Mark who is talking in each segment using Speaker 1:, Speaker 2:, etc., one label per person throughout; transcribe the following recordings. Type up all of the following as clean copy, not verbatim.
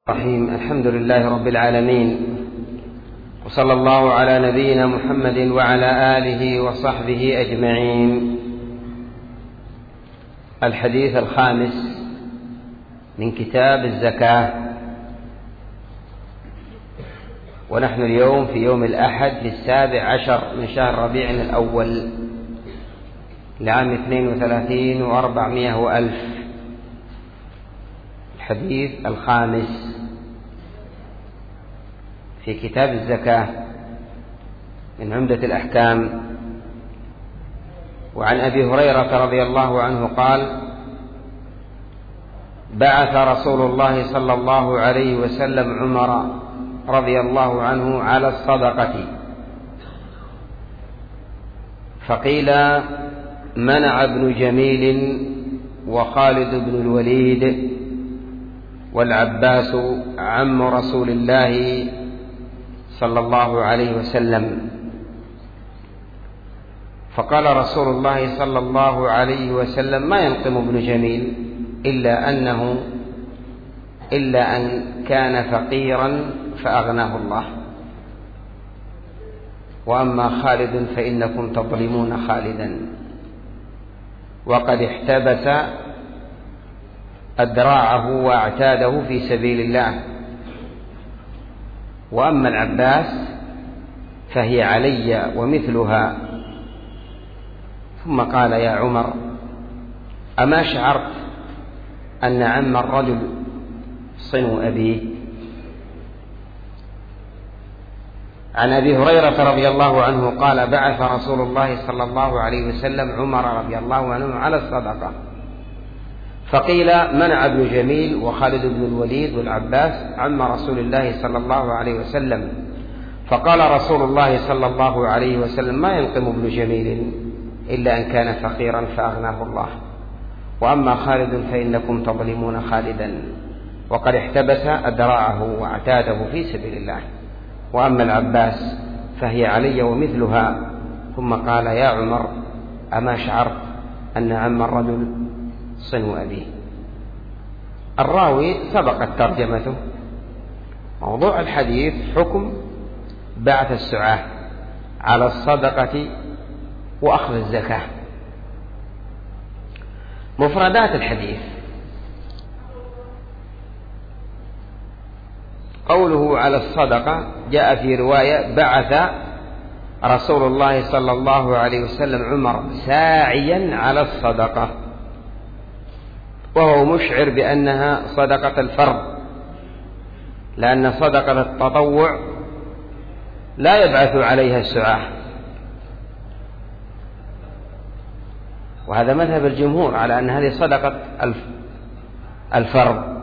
Speaker 1: الرحيم. الحمد لله رب العالمين، وصلى الله على نبينا محمد وعلى آله وصحبه أجمعين. الحديث الخامس من كتاب الزكاة، ونحن اليوم في يوم الأحد ل17 من شهر ربيع الأول لعام 32 و400 وألف. الحديث الخامس في كتاب الزكاة من عمدة الأحكام. وعن أبي هريرة رضي الله عنه قال: بعث رسول الله صلى الله عليه وسلم عمر رضي الله عنه على الصدقة، فقيل: منع ابن جميل وخالد بن الوليد والعباس عم رسول الله صلى الله عليه وسلم. فقال رسول الله صلى الله عليه وسلم: ما ينقم ابن جميل إلا أن كان فقيرا فأغناه الله، وأما خالد فإنكم تظلمون خالدا، وقد احتبس أدراعه واعتاده في سبيل الله، وأما العباس فهي علي ومثلها. ثم قال: يا عمر، أما شعرت أن عم الرجل صنو أبيه؟ عن أبي هريرة رضي الله عنه قال: بعث رسول الله صلى الله عليه وسلم عمر رضي الله عنه على الصدقة، فقيل: منع ابن جميل وخالد بن الوليد والعباس عم رسول الله صلى الله عليه وسلم. فقال رسول الله صلى الله عليه وسلم: ما ينقم ابن جميل إلا أن كان فقيرا فأغناه الله، وأما خالد فإنكم تظلمون خالدا، وقد احتبس أدراعه واعتاده في سبيل الله، وأما العباس فهي علي ومثلها. ثم قال: يا عمر، أما شعرت أن عم الرجل صنو أبيه؟ الراوي سبقت ترجمته. موضوع الحديث حكم بعث السعاة على الصدقة وأخذ الزكاة. مفردات الحديث: قوله على الصدقة جاء في رواية: بعث رسول الله صلى الله عليه وسلم عمر ساعيا على الصدقة، وهو مشعر بأنها صدقة الفرض، لأن صدقة التطوع لا يبعث عليها السعاة، وهذا مذهب الجمهور على أن هذه صدقة الفرض.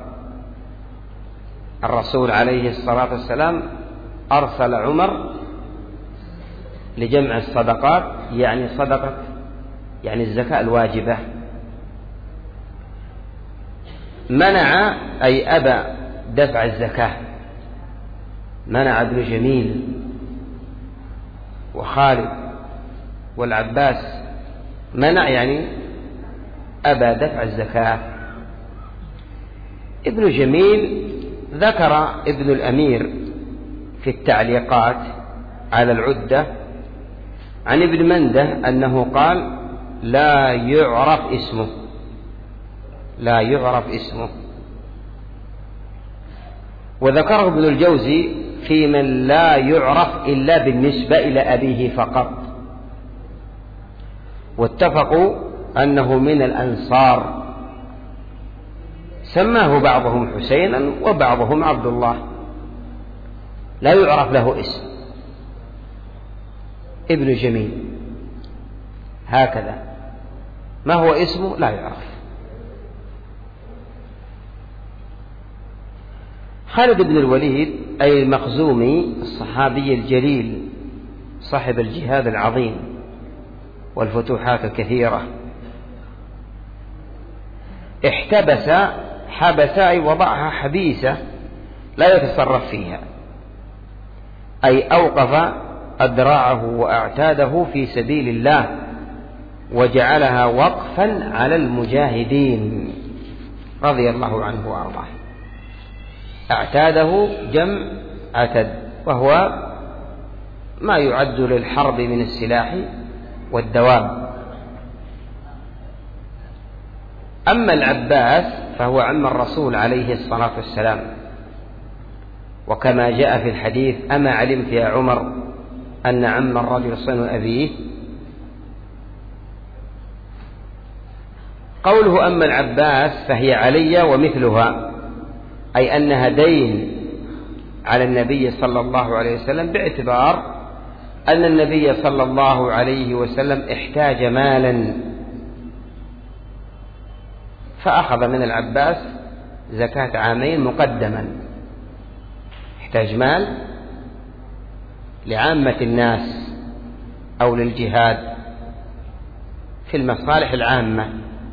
Speaker 1: الرسول عليه الصلاة والسلام أرسل عمر لجمع الصدقات، يعني صدقة يعني الزكاة الواجبة. منع أي أبى دفع الزكاة، منع ابن جميل وخالد والعباس، منع يعني أبى دفع الزكاة. ابن جميل ذكر ابن الأمير في التعليقات على العدة عن ابن منده أنه قال: لا يعرف اسمه. وذكره ابن الجوزي في من لا يعرف إلا بالنسبة إلى أبيه فقط، واتفقوا أنه من الأنصار، سماه بعضهم حسينا وبعضهم عبد الله، لا يعرف له اسم. ابن جميل هكذا، ما هو اسمه لا يعرف. خالد بن الوليد أي المخزومي الصحابي الجليل صاحب الجهاد العظيم والفتوحات الكثيرة. احتبس، حبس أي وضعها حبيسة لا يتصرف فيها، أي أوقف أدراعه وأعتاده في سبيل الله وجعلها وقفا على المجاهدين رضي الله عنه وأرضاه. اعتاده جمع عتد، وهو ما يعد للحرب من السلاح والدواب. أما العباس فهو عم الرسول عليه الصلاة والسلام، وكما جاء في الحديث: أما علمت يا عمر أن عم الرجل صن أبيه؟ قوله أما العباس فهي علي ومثلها، أي أنها دين على النبي صلى الله عليه وسلم، باعتبار أن النبي صلى الله عليه وسلم احتاج مالا فأخذ من العباس زكاة عامين مقدما. احتاج مال لعامة الناس أو للجهاد في المصالح العامة.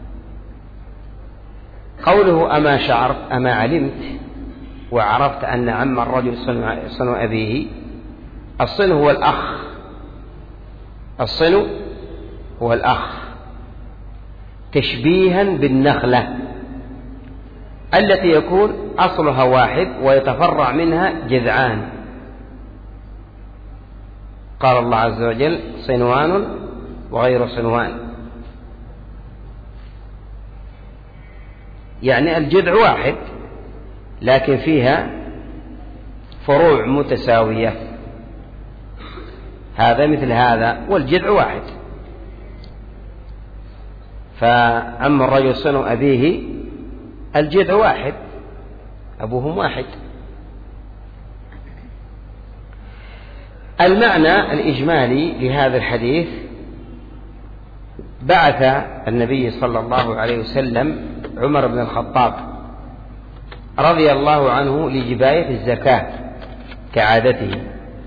Speaker 1: قوله أما شعرت أما علمت وعرفت أن عم الرجل صن أبيه، الصن هو الأخ، الصن هو الأخ، تشبيها بالنخلة التي يكون أصلها واحد ويتفرع منها جذعان. قال الله عز وجل: صنوان وغير صنوان، يعني الجذع واحد لكن فيها فروع متساوية، هذا مثل هذا والجذع واحد. فعم الرجل صن أبيه الجذع واحد، أبوهم واحد. المعنى الإجمالي لهذا الحديث: بعث النبي صلى الله عليه وسلم عمر بن الخطاب رضي الله عنه لجباية الزكاة كعادته.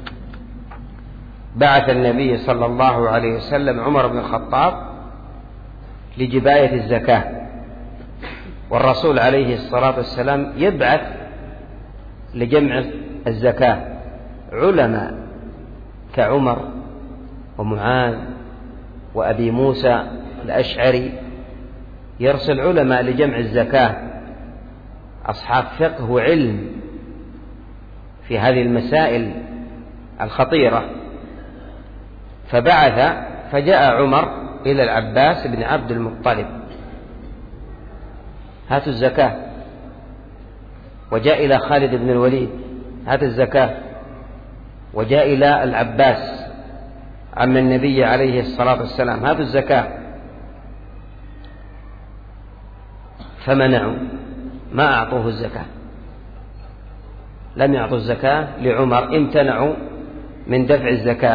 Speaker 1: بعث النبي صلى الله عليه وسلم عمر بن الخطاب لجباية الزكاة، والرسول عليه الصلاة والسلام يبعث لجمع الزكاة علماء كعمر ومعاذ وأبي موسى الأشعري، يرسل علماء لجمع الزكاة، أصحاب فقه وعلم في هذه المسائل الخطيرة. فجاء عمر إلى العباس بن عبد المطلب: هاتوا الزكاة. وجاء إلى خالد بن الوليد: هات الزكاة. وجاء إلى العباس عم النبي عليه الصلاة والسلام: هاتوا الزكاة. فمنعوا، ما أعطوه الزكاة، لم يعطوا الزكاة لعمر، امتنعوا من دفع الزكاة.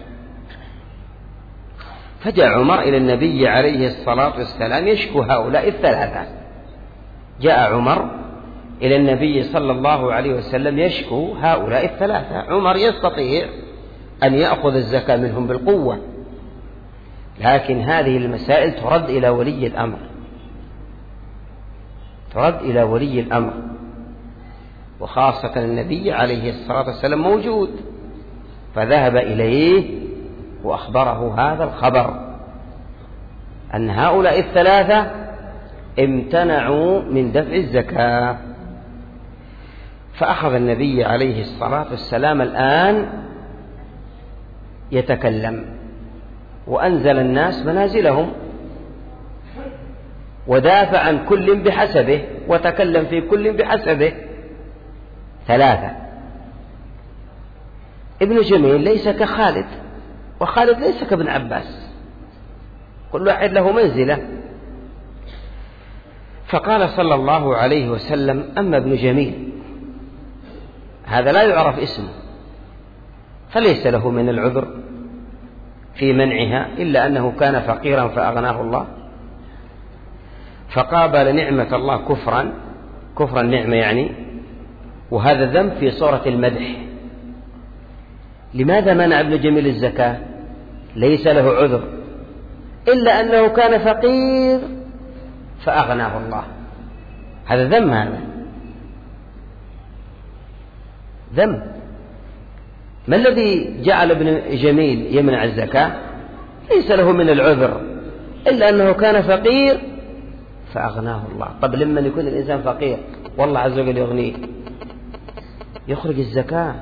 Speaker 1: فجاء عمر إلى النبي عليه الصلاة والسلام يشكو هؤلاء الثلاثة. جاء عمر إلى النبي صلى الله عليه وسلم يشكو هؤلاء الثلاثة. عمر يستطيع أن يأخذ الزكاة منهم بالقوة، لكن هذه المسائل ترد إلى ولي الأمر، ترد إلى ولي الأمر، وخاصة النبي عليه الصلاة والسلام موجود، فذهب إليه وأخبره هذا الخبر أن هؤلاء الثلاثة امتنعوا من دفع الزكاة. فأخذ النبي عليه الصلاة والسلام الآن يتكلم، وأنزل الناس منازلهم، ودافع عن كل بحسبه، وتكلم في كل بحسبه. ثلاثة: ابن جميل ليس كخالد، وخالد ليس كابن عباس، كل واحد له منزلة. فقال صلى الله عليه وسلم: أما ابن جميل هذا لا يعرف اسمه، فليس له من العذر في منعها إلا أنه كان فقيرا فأغناه الله، فقابل نعمة الله كفر النعمة يعني، وهذا ذنب في صورة المدح. لماذا منع ابن جميل الزكاة؟ ليس له عذر إلا أنه كان فقير فأغناه الله، هذا ذنب، هذا ذنب. ما الذي جعل ابن جميل يمنع الزكاة؟ ليس له من العذر إلا أنه كان فقير فأغناه الله. طب لما يكون الإنسان فقير والله عز وجل يغنيه، يخرج الزكاة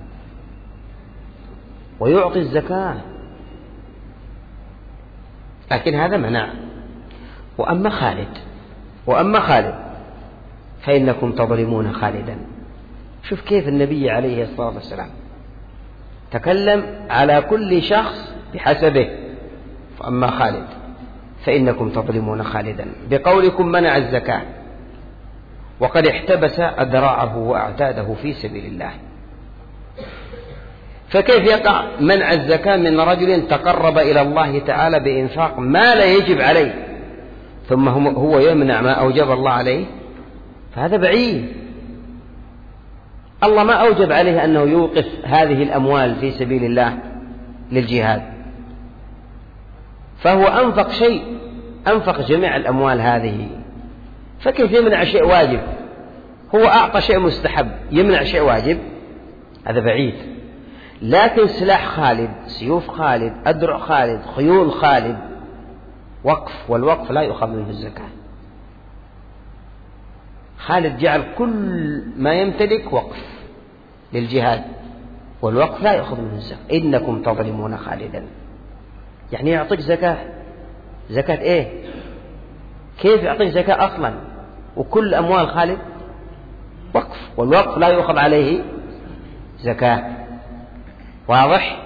Speaker 1: ويعطي الزكاة، لكن هذا منع. وأما خالد فإنكم تظلمون خالدا. شوف كيف النبي عليه الصلاة والسلام تكلم على كل شخص بحسبه. فأما خالد فإنكم تظلمون خالدا بقولكم منع الزكاة وقد احتبس أذراعه وأعتاده في سبيل الله. فكيف يقع منع الزكاة من رجل تقرب إلى الله تعالى بإنفاق ما لا يجب عليه ثم هو يمنع ما أوجب الله عليه؟ فهذا بعيد. الله ما أوجب عليه أنه يوقف هذه الأموال في سبيل الله للجهاد، فهو أنفق شيء، أنفق جميع الأموال هذه، فكيف يمنع شيء واجب؟ هو أعطى شيء مستحب يمنع شيء واجب؟ هذا بعيد. لكن سلاح خالد، سيوف خالد، أدرع خالد، خيول خالد وقف، والوقف لا يؤخذ منه الزكاة. خالد جعل كل ما يمتلك وقف للجهاد، والوقف لا يؤخذ منه الزكاة. إنكم تظلمون خالدا، يعني يعطيك زكاة. زكاة إيه؟ كيف يعطيك زكاة أصلا وكل أموال خالد وقف، والوقف لا يؤخذ عليه زكاة؟ واضح؟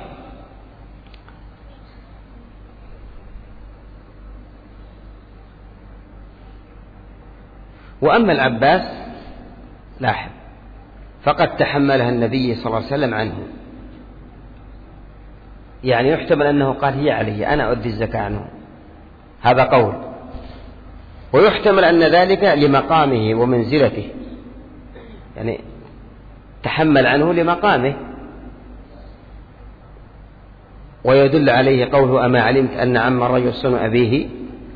Speaker 1: وأما العباس لاحظ فقد تحملها النبي صلى الله عليه وسلم عنه، يعني يحتمل أنه قال هي علي أنا أؤدي الزكاة عنه، هذا قول. ويحتمل أن ذلك لمقامه ومنزلته، يعني تحمل عنه لمقامه. ويدل عليه قوله أما علمت أن عم الرجل صن أبيه،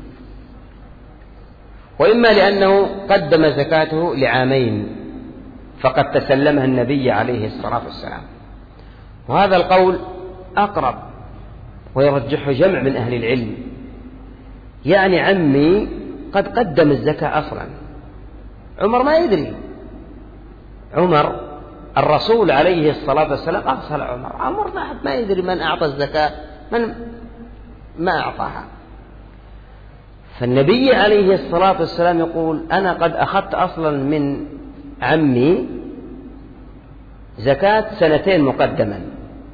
Speaker 1: وإما لأنه قدم زكاته لعامين فقد تسلمها النبي عليه الصلاة والسلام، وهذا القول أقرب ويرجحه جمع من أهل العلم. يعني عمي قد قدم الزكاة أصلا، عمر ما يدري، عمر الرسول عليه الصلاة والسلام أرسل عمر ما يدري من أعطى الزكاة من ما أعطاها. فالنبي عليه الصلاة والسلام يقول أنا قد أخذت أصلا من عمي زكاة 2 مقدما،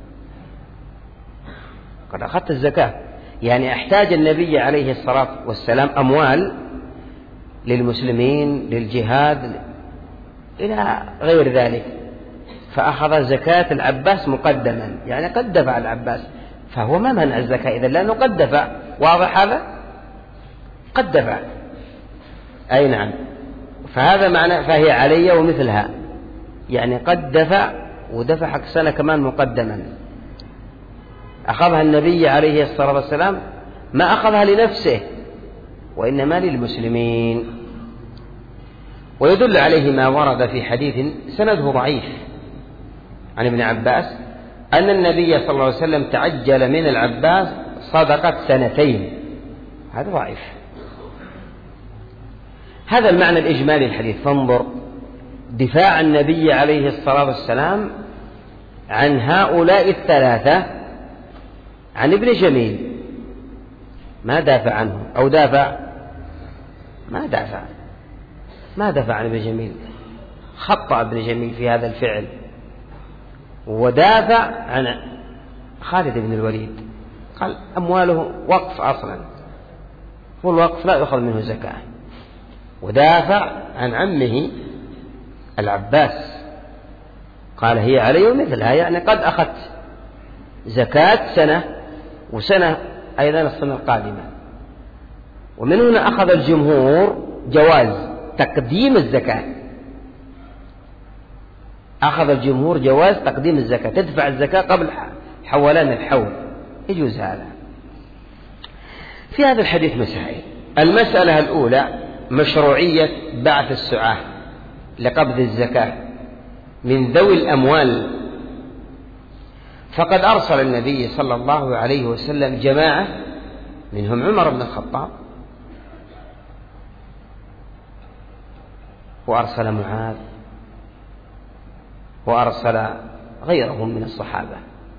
Speaker 1: قد أخذت الزكاة. يعني احتاج النبي عليه الصلاة والسلام أموال للمسلمين للجهاد إلى غير ذلك، فأخذ زكاة العباس مقدما، يعني قد دفع العباس، فهو ما منع الزكاة إذن لأنه قد دفع. واضح هذا؟ قد دفع، أي نعم. فهذا معنى فهي علي ومثلها، يعني قد دفع ودفع حق سنة كمان مقدما. أخذها النبي عليه الصلاة والسلام، ما أخذها لنفسه وإنما للمسلمين. ويدل عليه ما ورد في حديث سنده ضعيف عن ابن عباس أن النبي صلى الله عليه وسلم تعجل من العباس صدقة 2، هذا ضعيف. هذا المعنى الإجمالي الحديث. فانظر دفاع النبي عليه الصلاة والسلام عن هؤلاء 3 عن ابن جميل، ما دافع عنه أو دافع، ما دافع عن ابن جميل، خطأ ابن جميل في هذا الفعل، ودافع عن خالد بن الوليد، قال أمواله وقف أصلا، والوقف لا يؤخذ منه زكاة. ودافع عن عمه العباس، قال هي علي ومثلها، يعني قد أخذت زكاة سنة وسنة أيضا السنة القادمة. ومن هنا أخذ الجمهور جواز تقديم الزكاة، أخذ الجمهور جواز تقديم الزكاة، تدفع الزكاة قبل حولان الحول، يجوز هذا. في هذا الحديث مسائل. المسألة الأولى مشروعية بعث السعاة لقبض الزكاة من ذوي الأموال، فقد أرسل النبي صلى الله عليه وسلم جماعة منهم عمر بن الخطاب، وأرسل معاذ، وأرسل غيرهم من الصحابة.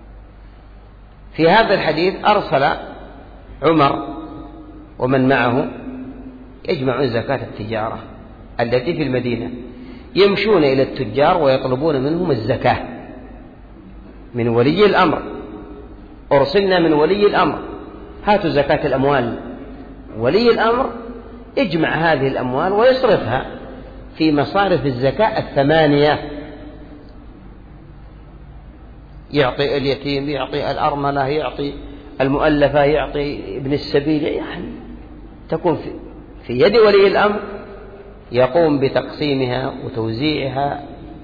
Speaker 1: في هذا الحديث أرسل عمر ومن معه يجمعون زكاة التجارة التي في المدينة، يمشون إلى التجار ويطلبون منهم الزكاة من ولي الأمر. أرسلنا من ولي الأمر، هاتوا زكاة الأموال. ولي الأمر يجمع هذه الأموال ويصرفها في مصارف الزكاة 8، يعطي اليتيم، يعطي الأرملة، يعطي المؤلفة، يعطي ابن السبيل، يعني تكون في يد ولي الأمر، يقوم بتقسيمها وتوزيعها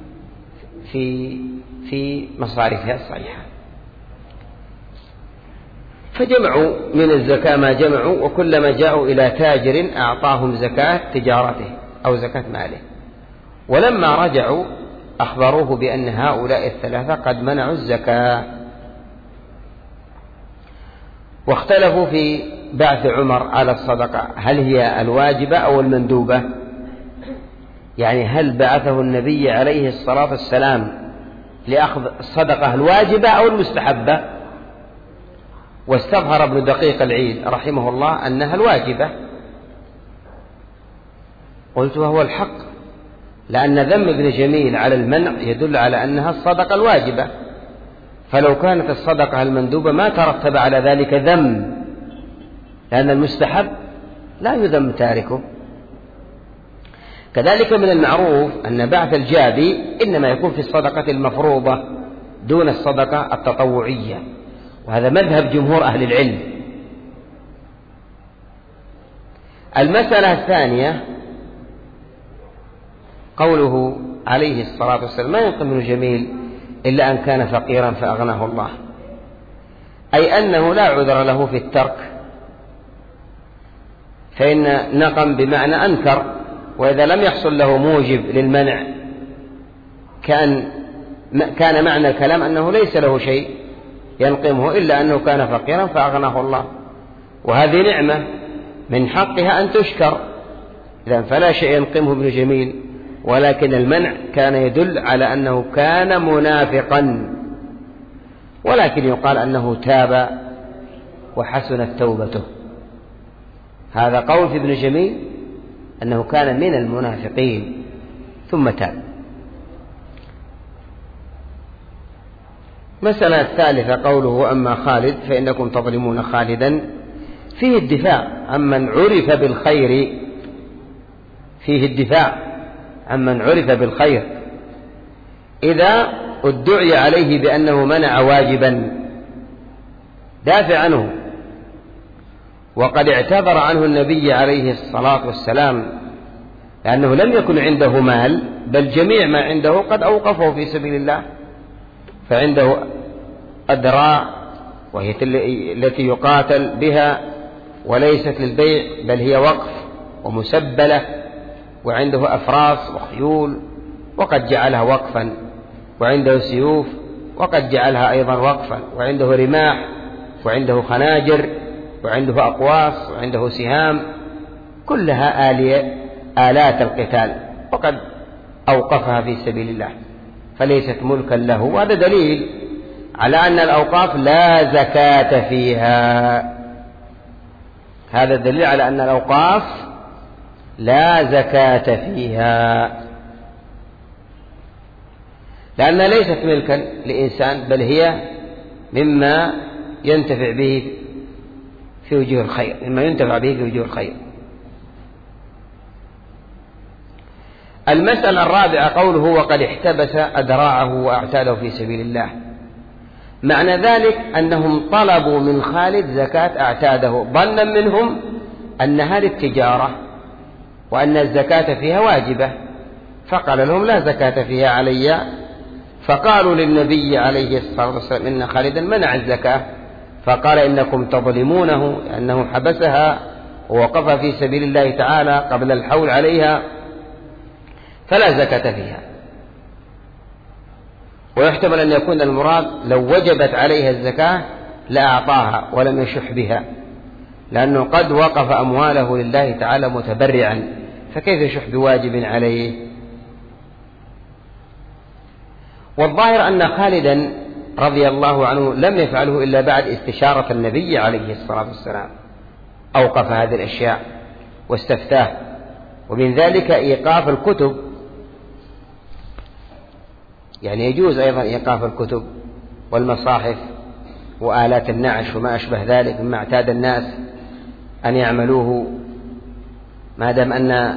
Speaker 1: في مصارفها الصحيحة. فجمعوا من الزكاة ما جمعوا، وكلما جاءوا إلى تاجر أعطاهم زكاة تجارته أو زكاة ماله. ولما رجعوا أخبروه بأن هؤلاء الثلاثة قد منعوا الزكاة. واختلفوا في بعث عمر على الصدقة، هل هي الواجبة أو المندوبة؟ يعني هل بعثه النبي عليه الصلاة والسلام لأخذ الصدقة الواجبة أو المستحبة؟ واستظهر ابن دقيق العيد رحمه الله أنها الواجبة. قلت وهو الحق، لأن ذم ابن جميل على المنع يدل على أنها الصدقة الواجبة، فلو كانت الصدقة المندوبة ما ترتب على ذلك ذم، لأن المستحب لا يذم تاركه. كذلك من المعروف أن بعث الجابي إنما يكون في الصدقة المفروضة دون الصدقة التطوعية، وهذا مذهب جمهور أهل العلم. المسألة الثانية قوله عليه الصلاة والسلام: ما ينقم ابن جميل إلا أن كان فقيرا فأغناه الله، أي أنه لا عذر له في الترك، فإن نقم بمعنى أنكر، وإذا لم يحصل له موجب للمنع كان معنى الكلام أنه ليس له شيء ينقمه إلا أنه كان فقيرا فأغناه الله، وهذه نعمة من حقها أن تشكر. إذن فلا شيء ينقمه ابن جميل، ولكن المنع كان يدل على أنه كان منافقا، ولكن يقال أنه تاب وحسنت توبته. هذا قول في ابن جميل أنه كان من المنافقين ثم تاب. مسألة الثالثة قوله: أما خالد فإنكم تظلمون خالدا، فيه الدفاع عمن عرف بالخير، فيه الدفاع عمن عرف بالخير إذا ادعي عليه بأنه منع واجبا، دافع عنه. وقد اعتذر عنه النبي عليه الصلاة والسلام، لأنه لم يكن عنده مال، بل جميع ما عنده قد أوقفه في سبيل الله، فعنده أدراع وهي التي يقاتل بها وليست للبيع بل هي وقف ومسبلة، وعنده أفراس وخيول وقد جعلها وقفا، وعنده سيوف وقد جعلها أيضا وقفا، وعنده رماح وعنده خناجر وعنده أقواس وعنده سهام، كلها آلات القتال، وقد أوقفها في سبيل الله فليست ملكا له. وهذا دليل على أن الأوقاف لا زكاة فيها، هذا دليل على أن الأوقاف لا زكاة فيها، لأنها ليست ملكا لإنسان، بل هي مما ينتفع به في وجوه الخير، مما ينتفع به في وجوه الخير. المسألة الرابعة قوله: وقد احتبس أدراعه وأعتاده في سبيل الله. معنى ذلك أنهم طلبوا من خالد زكاة أعتاده ظنا منهم أنها للتجارة وأن الزكاة فيها واجبة، فقال لهم: لا زكاة فيها علي. فقالوا للنبي عليه الصلاة والسلام: إن خالدا منع الزكاة، فقال: إنكم تظلمونه، لأنه حبسها ووقف في سبيل الله تعالى قبل الحول عليها، فلا زكاة فيها. ويحتمل أن يكون المراد لو وجبت عليها الزكاة لأعطاها ولم يشح بها، لأنه قد وقف أمواله لله تعالى متبرعا، فكيف يشح بواجب عليه؟ والظاهر أن خالدا رضي الله عنه لم يفعله إلا بعد استشارة النبي عليه الصلاة والسلام، أوقف هذه الأشياء واستفتاه. ومن ذلك إيقاف الكتب، يعني يجوز أيضا إيقاف الكتب والمصاحف وآلات النعش وما أشبه ذلك مما اعتاد الناس أن يعملوه، ما دام أن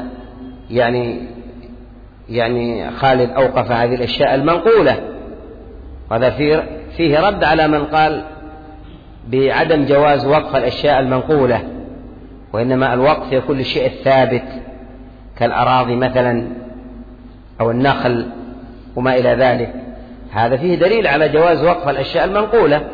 Speaker 1: يعني خالد أوقف هذه الأشياء المنقولة. وهذا فيه رد على من قال بعدم جواز وقف الأشياء المنقولة، وإنما الوقف في كل شيء الثابت كالأراضي مثلا أو النخل وما إلى ذلك. هذا فيه دليل على جواز وقف الأشياء المنقولة.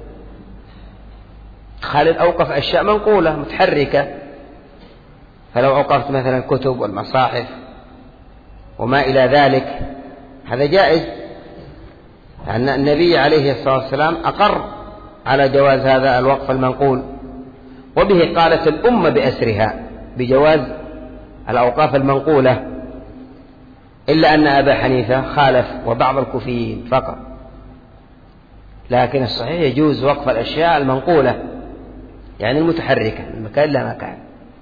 Speaker 1: خالد أوقف أشياء منقولة متحركة، فلو أوقفت مثلا الكتب والمصاحف وما إلى ذلك هذا جائز، لأن النبي عليه الصلاة والسلام أقر على جواز هذا الوقف المنقول، وبه قالت الأمة بأسرها بجواز الأوقاف المنقولة، إلا أن أبا حنيفة خالف وبعض الكوفيين فقط. لكن الصحيح يجوز وقف الأشياء المنقولة، يعني المتحركة من مكان إلى مكان.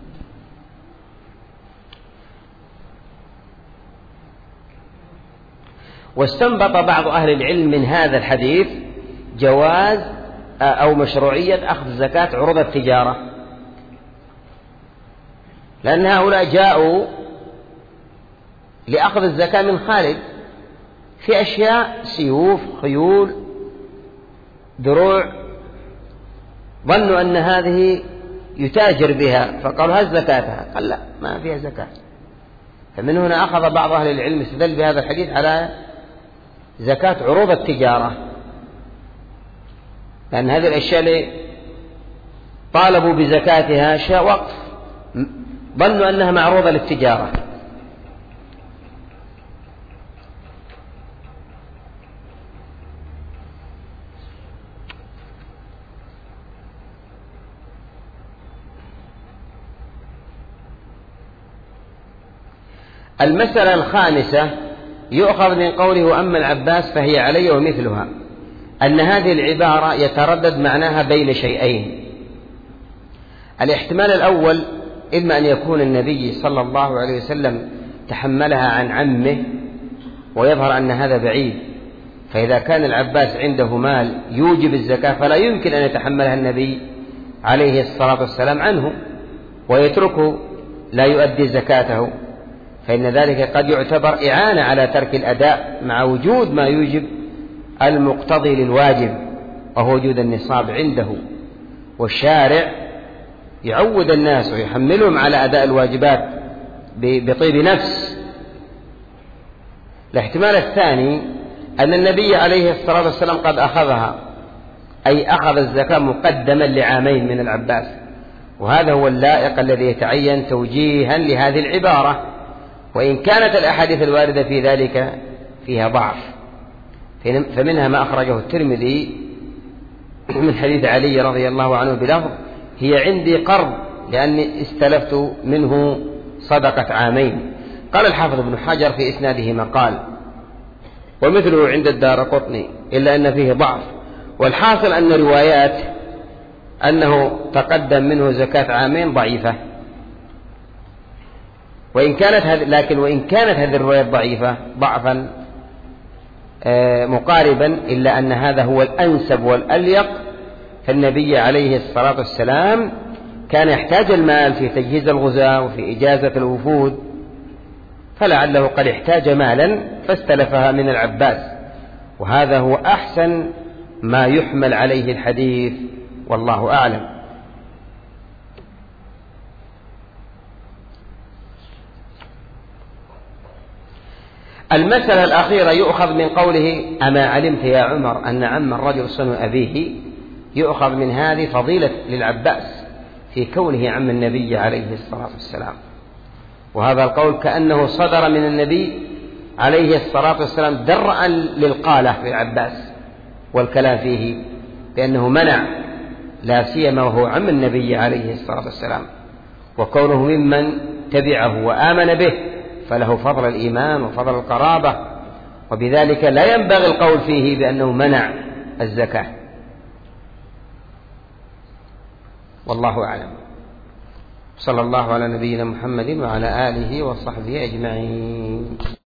Speaker 1: واستنبط بعض أهل العلم من هذا الحديث جواز أو مشروعية أخذ زكاة عروض التجارة، لأن هؤلاء جاءوا لأخذ الزكاة من خالد في أشياء سيوف، خيول، دروع، ظنوا أن هذه يتاجر بها فقالوا هذه زكاتها، قال لا ما فيها زكاة. فمن هنا أخذ بعض أهل العلم استدل بهذا الحديث على زكاة عروض التجارة، لأن هذه الأشياء اللي طالبوا بزكاتها أشياء وقف، ظنوا أنها معروضة للتجارة. المسألة الخامسة يؤخذ من قوله وأما العباس فهي علي ومثلها، أن هذه العبارة يتردد معناها بين شيئين. الاحتمال الأول إما أن يكون النبي صلى الله عليه وسلم تحملها عن عمه، ويظهر أن هذا بعيد، فإذا كان العباس عنده مال يوجب الزكاة فلا يمكن أن يتحملها النبي عليه الصلاة والسلام عنه ويتركه لا يؤدي زكاته، فإن ذلك قد يعتبر إعانة على ترك الأداء مع وجود ما يوجب المقتضي للواجب وهو وجود النصاب عنده، والشارع يعود الناس ويحملهم على أداء الواجبات بطيب نفس. الاحتمال الثاني أن النبي عليه الصلاة والسلام قد أخذها، أي أخذ الزكاة مقدما لعامين من العباس، وهذا هو اللائق الذي يتعين توجيها لهذه العبارة، وإن كانت الأحاديث الواردة في ذلك فيها ضعف. فمنها ما أخرجه الترمذي من حديث علي رضي الله عنه بلفظ هي عندي قرض لأني استلفت منه صدقة عامين. قال الحافظ ابن حجر في إسناده مقال ومثله عند الدارقطني إلا أن فيه ضعف، والحاصل أن روايات أنه تقدم منه زكاة عامين ضعيفة، وإن كانت هذه الرواية ضعيفة ضعفا مقاربا، إلا أن هذا هو الأنسب والأليق. فالنبي عليه الصلاة والسلام كان يحتاج المال في تجهيز الغزاة وفي إجازة الوفود، فلعله قد احتاج مالا فاستلفها من العباس، وهذا هو أحسن ما يحمل عليه الحديث والله أعلم. المسألة الأخيرة يؤخذ من قوله أما علمت يا عمر أن عم الرجل صنو أبيه، يؤخذ من هذه فضيلة للعباس في كونه عم النبي عليه الصلاة والسلام، وهذا القول كأنه صدر من النبي عليه الصلاة والسلام درءا للقالة في العباس والكلام فيه بأنه منع، لا سيما وهو عم النبي عليه الصلاة والسلام، وكونه ممن تبعه وآمن به فله فضل الإيمان وفضل القرابة وبذلك لا ينبغي القول فيه بأنه منع الزكاة. والله أعلم. صلى الله على نبينا محمد وعلى آله وصحبه أجمعين.